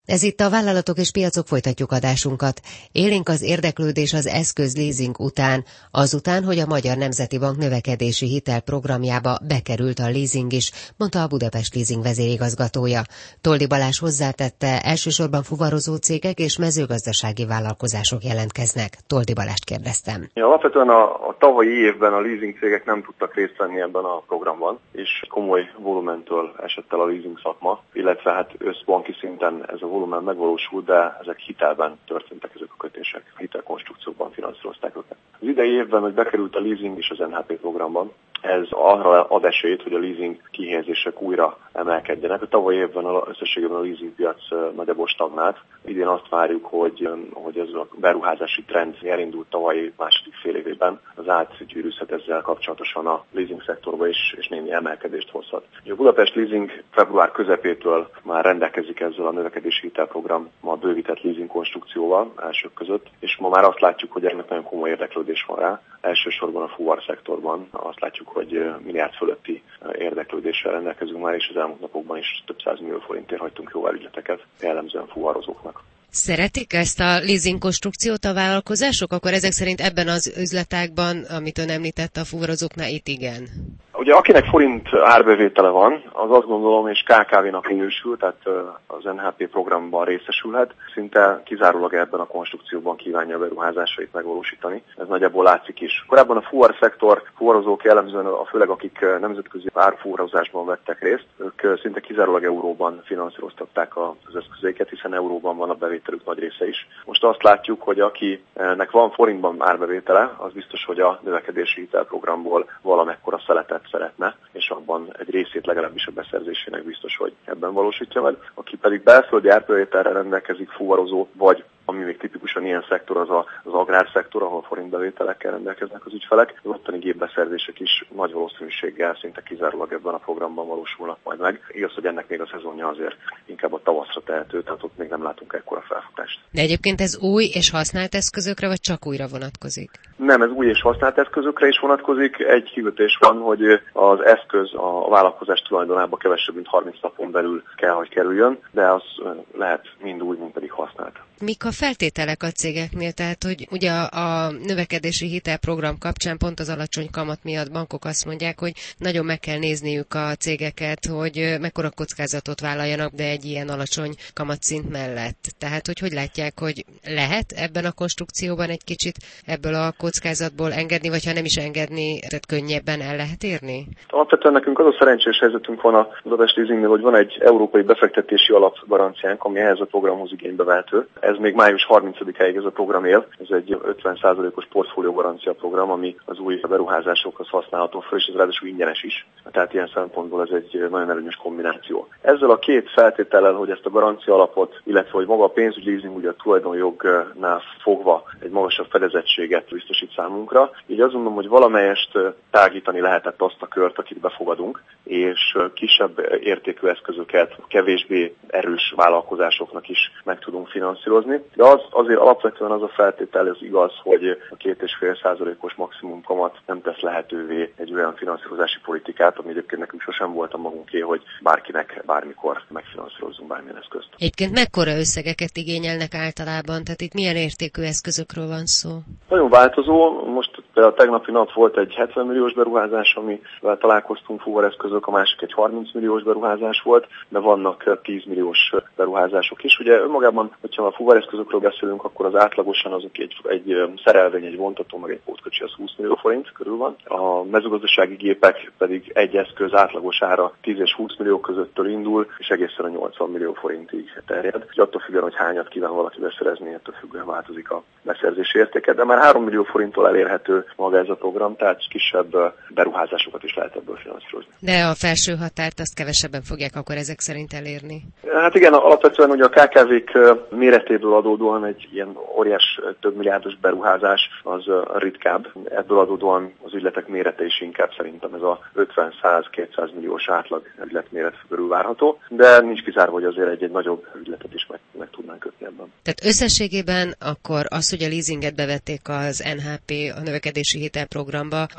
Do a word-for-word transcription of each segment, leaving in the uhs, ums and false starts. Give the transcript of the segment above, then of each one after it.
Ez itt a Vállalatok és Piacok, folytatjuk adásunkat. Élénk az érdeklődés az eszközleasing után, azután, hogy a Magyar Nemzeti Bank növekedési hitel programjába bekerült a leasing is, mondta a Budapest Leasing vezérigazgatója. Toldi Balázs hozzátette, elsősorban fuvarozó cégek és mezőgazdasági vállalkozások jelentkeznek. Toldi Balást kérdeztem. Ja, alapvetően a, a tavalyi évben a leasing cégek nem tudtak részt venni ebben a programban, és komoly volumentől esett el a leasing szakma, illetve hát összbanki szinten ez a volumen megvalósult, de ezek hitelben történtek ezek a kötések, a hitelkonstrukciókban finanszírozták őket. Az idei évben, hogy bekerült a leasing is az en há pé programban, ez arra ad esélyt, hogy a leasing kihelyezések újra emelkedjenek. A tavalyi évben összességében a leasing piac nagyjából stagnált. Idén azt várjuk, hogy, hogy ez a beruházási trend elindult tavalyi második fél évében. Az átgyűrűzhet ezzel kapcsolatosan a leasing szektorba is, és némi emelkedést hozhat. A Budapest Leasing február közepétől már rendelkezik ezzel a növekedési hitelprogram, ma bővített leasing konstrukcióval elsők között, és ma már azt látjuk, hogy ennek nagyon komoly érdeklődés van rá. Elsősorban a fuvar szektorban azt látjuk, hogy milliárd fölötti érdeklődéssel rendelkezünk már, és az elmúlt napokban is több száz millió forintért hagytunk jóvá ügyleteket, jellemzően fuvarozóknak. Szeretik ezt a leasing konstrukciót a vállalkozások? Akkor ezek szerint ebben az üzletágban, amit ön említett, a fuvarozóknál itt igen? Ugye akinek forint árbevétele van, az azt gondolom, és ká ká vénak minősül, tehát az en há pé programban részesülhet, szinte kizárólag ebben a konstrukcióban kívánja a beruházásait megvalósítani. Ez nagyjából látszik is. Korábban a fuvar szektor, fuvarozók jellemzően, a főleg akik nemzetközi árfuvarozásban vettek részt, ők szinte kizárólag euróban finanszíroztatták az eszközeiket, hiszen euróban van a bevételük nagy része is. Most azt látjuk, hogy akinek van forintban árbevétele, az biztos, hogy a növekedési hitelprogramból valamekkora szeletet szeretne, és abban egy részét legalábbis a beszerzésének biztos, hogy ebben valósítja meg. Aki pedig belföldi árbevételre rendelkezik, fuvarozó, vagy ami még tipikusan ilyen szektor, az a, az agrárszektor, ahol forintbevételekkel rendelkeznek az ügyfelek. Az ottani gépbeszerzések is nagy valószínűséggel szinte kizárólag ebben a programban valósulnak majd meg. Igaz, hogy ennek még a szezonja azért inkább a tavaszra tehető, tehát ott még nem látunk ekkora felfutást. De egyébként ez új és használt eszközökre, vagy csak újra vonatkozik? Nem, ez új és használt eszközökre is vonatkozik. Egy kikötés van, hogy az eszköz a vállalkozás tulajdonába kevesebb, mint harminc napon belül kell, hogy kerüljön, de az lehet mind új, mind pedig használt. Mik a feltételek a cégeknél? Tehát, hogy ugye a növekedési hitelprogram kapcsán pont az alacsony kamat miatt bankok azt mondják, hogy nagyon meg kell nézniük a cégeket, hogy mekkora kockázatot vállaljanak, de egy ilyen alacsony kamatszint mellett. Tehát, hogy hogy látják, hogy lehet ebben a konstrukcióban egy kicsit ebből a kockázatból engedni, vagy ha nem is engedni, tehát könnyebben el lehet érni? Alapvetően nekünk az a szerencsés helyzetünk van a Budapest Leasingnél, hogy van egy európai befektetési alapgaranciánk, ami ehhez a programhoz igénybe vehető. Ez még május harmincadikáig ez a program él. Ez egy ötven százalékos portfólió garancia program, ami az új beruházásokhoz használható föl, és ez ráadásul ingyenes is. Tehát ilyen szempontból ez egy nagyon előnyös kombináció. Ezzel a két feltétellel, hogy ezt a garancia alapot, illetve hogy maga a pénzügyi leasing ugye a tulajdonjognál fogva egy magasabb fedezettséget biztosít számunkra, így azt mondom, hogy valamelyest tágítani lehetett azt a kört, akit befogadunk, és kisebb értékű eszközöket kevésbé erős vállalkozásoknak is meg tudunk finanszírozni. De az azért alapvetően az a feltétel, ez igaz, hogy a két és fél százalékos maximum kamat nem tesz lehetővé egy olyan finanszírozási politikát, ami egyébként nekünk sosem volt a magunké, hogy bárkinek bármikor megfinanszírozzunk bármilyen eszközt. Egyébként mekkora összegeket igényelnek általában? Tehát itt milyen értékű eszközökről van szó? Nagyon változó. Most a tegnapi nap volt egy hetven milliós beruházás, amivel találkoztunk fuvareszközök, a másik egy harminc milliós beruházás volt, de vannak tíz milliós beruházások is. Ugye önmagában, hogyha a fuvareszközökről beszélünk, akkor az átlagosan azok egy, egy szerelvény, egy vontató, meg egy pótkocsi, az húsz millió forint körül van. A mezőgazdasági gépek pedig egy eszköz átlagos ára tíz és húsz millió közöttől indul, és egészen a nyolcvan millió forintig terjed. És attól függően, hogy hányat kíván valaki beszerezni, ettől függően változik a beszerzési értéke. De már három millió forinttól elérhető maga ez a program, tehát kisebb beruházásokat is lehet ebből finanszírozni. De a felső határt azt kevesebben fogják akkor ezek szerint elérni? Hát igen, alapvetően ugye a ká ká vék méretéből adódóan egy ilyen óriás több milliárdos beruházás az ritkább. Ebből adódóan az ügyletek mérete is inkább szerintem ez a ötven-száz-kétszáz milliós átlag ügyletméret körül várható, de nincs kizárva, hogy azért egy, egy nagyobb ügyletet is meg, meg tudnánk kötni ebben. Tehát összességében akkor az, hogy a leasinget bevették az en há pé a növekedési hitelprogramba, az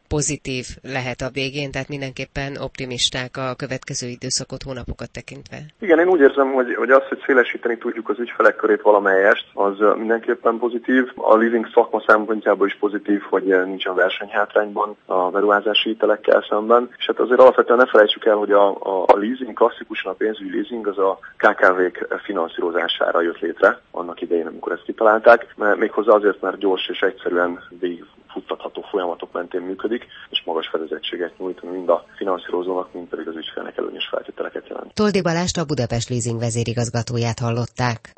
pozitív lehet a végén, tehát mindenképpen optimisták a következő időszakot, hónapokat tekintve. Igen, én úgy érzem, hogy, hogy az, hogy szélesíteni tudjuk az ügyfelek körét valamelyest, az mindenképpen pozitív. A leasing szakma szempontjából is pozitív, hogy nincsen versenyhátrányban a beruházási hitelekkel szemben. És hát azért alapvetően ne felejtsük el, hogy a, a, a leasing, klasszikusan a pénzügyi leasing az a ká ká vék finanszírozására jött létre annak idején, amikor ezt kitalálták, mert méghozzá azért, mert gyors és egyszerűen végigfuttatható folyamatok mentén működik, és magas fedezettséget nyújt mind a finanszírozónak, mind pedig az ügyfélnek előnyös feltételeket jelent. Toldi Balást, a Budapest Leasing vezérigazgatóját hallották.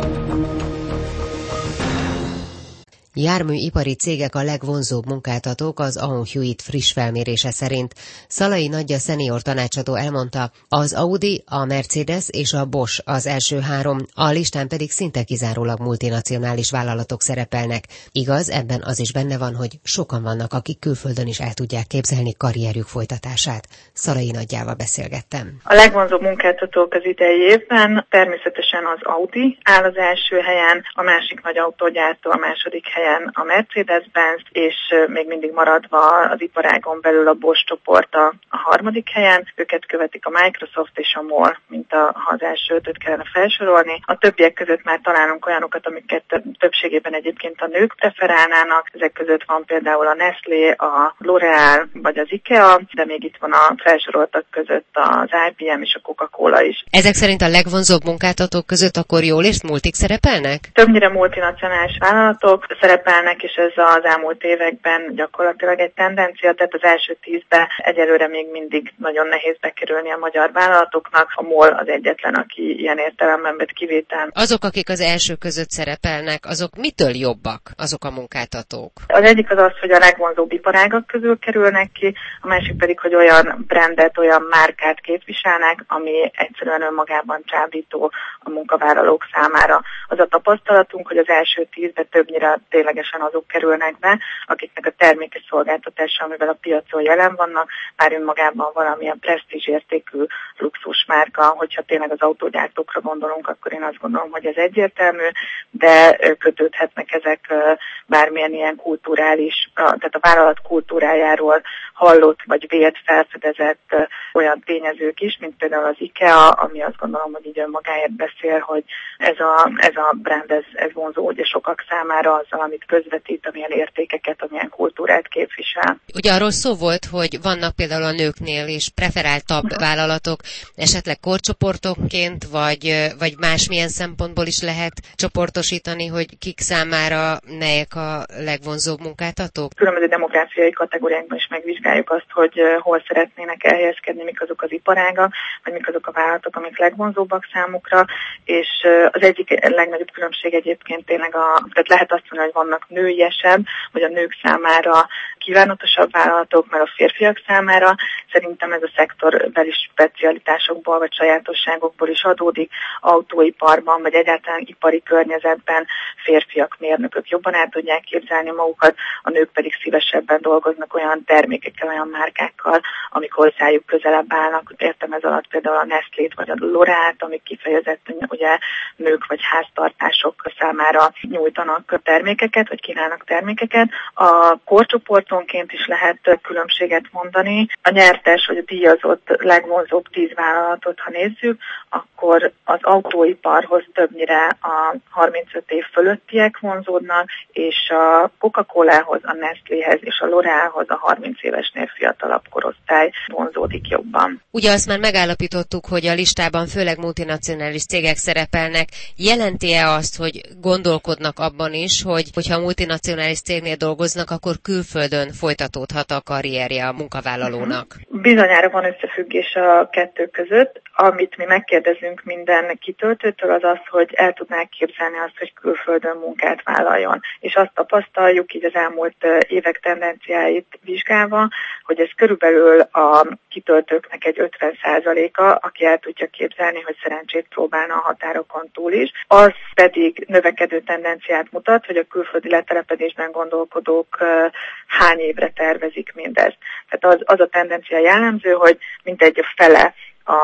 Járműipari cégek a legvonzóbb munkáltatók az á u Hewitt friss felmérése szerint. Szalai Nagyja szenior tanácsadó elmondta, az Audi, a Mercedes és a Bosch az első három, a listán pedig szinte kizárólag multinacionális vállalatok szerepelnek. Igaz, ebben az is benne van, hogy sokan vannak, akik külföldön is el tudják képzelni karrierjük folytatását. Szalai Nagyjával beszélgettem. A legvonzóbb munkáltatók az idei évben természetesen az Audi áll az első helyen, a másik nagy autógyártó a második helyen a Mercedes-Benz, és még mindig maradva az iparágon belül a Bosch csoport a, a harmadik helyen. Őket követik a Microsoft és a MOL, mint a, ha az első ötöt kellene felsorolni. A többiek között már találunk olyanokat, amiket többségében egyébként a nők preferálnának. Ezek között van például a Nestlé, a L'Oréal vagy az IKEA, de még itt van a felsoroltak között az I B M és a Coca-Cola is. Ezek szerint a legvonzóbb munkáltatók között akkor jól és multik szerepelnek? Többnyire multinacionális vállalatok szerepelnek, és ez az elmúlt években gyakorlatilag egy tendencia, tehát az első tízbe egyelőre még mindig nagyon nehéz bekerülni a magyar vállalatoknak. A MOL az egyetlen, aki ilyen értelemben vett kivétel. Azok, akik az első között szerepelnek, azok mitől jobbak, azok a munkáltatók? Az egyik az az, hogy a legvonzóbb iparágak közül kerülnek ki, a másik pedig, hogy olyan brandet, olyan márkát képviselnek, ami egyszerűen önmagában csábító a munkavállalók számára. Az a tapasztalatunk, hogy az első tízbe többnyire ténylegesen azok kerülnek be, akiknek a termékes szolgáltatása, amivel a piacon jelen vannak, már önmagában valamilyen presztízsértékű luxusmárka. Hogyha tényleg az autógyártókra gondolunk, akkor én azt gondolom, hogy ez egyértelmű, de kötődhetnek ezek bármilyen ilyen kulturális, tehát a vállalat kultúrájáról hallott vagy vélt felfedezett olyan tényezők is, mint például az IKEA, ami azt gondolom, hogy így önmagáért beszél, hogy ez a, ez a brand, ez, ez vonzó ugye sokak számára azzal, amit közvetít, amilyen értékeket, amilyen kultúrát képvisel. Ugye arról szó volt, hogy vannak például a nőknél is preferáltabb uh-huh. vállalatok, esetleg korcsoportokként, vagy, vagy másmilyen szempontból is lehet csoportosítani, hogy kik számára melyek a legvonzóbb munkáltatók? Különböző demográfiai kategóriákban is megvizsgáljuk azt, hogy hol szeretnének elhelyezkedni, mik azok az iparágak, vagy mik azok a vállalatok, amik legvonzóbbak számukra, és az egyik legnagyobb különbség egyébként tényleg a, tehát lehet azt mondani, hogy vannak nőiesebb, vagy a nők számára kívánatosabb vállalatok, mert a férfiak számára szerintem ez a szektorbeli specialitásokból vagy sajátosságokból is adódik. Autóiparban vagy egyáltalán ipari környezetben férfiak, mérnökök jobban el tudják képzelni magukat, a nők pedig szívesebben dolgoznak olyan termékekkel, olyan márkákkal, amik hozzájuk közelebb állnak. Értem ez alatt például a Nestlét vagy a L'Oréalt, amik kifejezetten ugye nők vagy háztartások számára nyújtanak termékeket, vagy kínálnak termékeket. A korcsoportonként is lehet különbséget mondani. A nyertes vagy a díjazott legvonzóbb tíz vállalatot, ha nézzük, akkor az autóiparhoz többnyire a harmincöt év fölöttiek vonzódnak, és a Coca-Colához, a Nestléhez és a L'Oréalhoz a harminc évesnél fiatalabb korosztály vonzódik jobban. Ugye azt már megállapítottuk, hogy a listában főleg multinacionális cégek szerepelnek. Jelenti-e azt, hogy gondolkodnak abban is, hogy hogyha a multinacionális cégnél dolgoznak, akkor külföldön folytatódhat a karrierje a munkavállalónak? Bizonyára van összefüggés a kettő között. Amit mi megkérdezünk minden kitöltőtől, az az, hogy el tudnák képzelni azt, hogy külföldön munkát vállaljon. És azt tapasztaljuk így az elmúlt évek tendenciáit vizsgálva, hogy ez körülbelül a kitöltőknek egy ötven százaléka, aki el tudja képzelni, hogy szerencsét próbálna a határokon túl is. Az pedig növekedő tendenciát mutat, hogy a külföldi letelepedésben gondolkodók hány évre tervezik mindezt. Tehát az, az a tendencia jellemző, hogy mintegy a fele a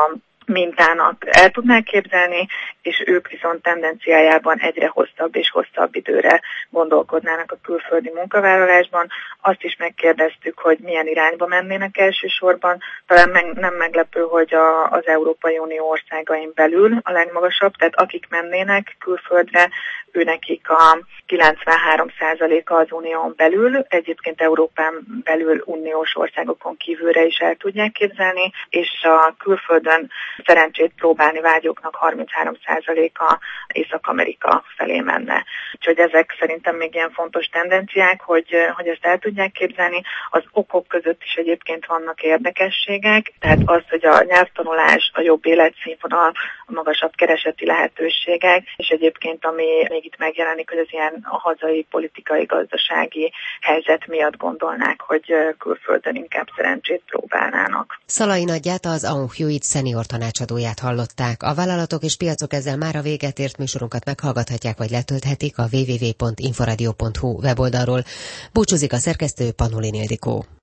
mintának el tudnák képzelni, és ők viszont tendenciájában egyre hosszabb és hosszabb időre gondolkodnának a külföldi munkavállalásban. Azt is megkérdeztük, hogy milyen irányba mennének elsősorban. Talán meg, nem meglepő, hogy a, az Európai Unió országain belül a legmagasabb, tehát akik mennének külföldre, őnekik a kilencvenhárom százaléka az unión belül, egyébként Európán belül uniós országokon kívülre is el tudják képzelni, és a külföldön szerencsét próbálni vágyóknak harminchárom százaléka Észak-Amerika felé menne. Úgyhogy ezek szerintem még ilyen fontos tendenciák, hogy, hogy ezt el tudják képzelni. Az okok között is egyébként vannak érdekességek, tehát az, hogy a nyelvtanulás, a jobb életszínvonal, a magasabb kereseti lehetőségek, és egyébként ami még itt megjelenik, hogy az ilyen a hazai politikai, gazdasági helyzet miatt gondolnák, hogy külföldön inkább szerencsét próbálnának. Szalai Nagyját, az á o Hewitt szenior tanácsadóját hallották. A vállalatok és piacok ezzel már a véget ért, műsorunkat meghallgathatják, vagy letölthetik a double-u double-u double-u pont inforadio pont hu weboldalról. Búcsúzik a szerkesztő, Panolin Ildikó.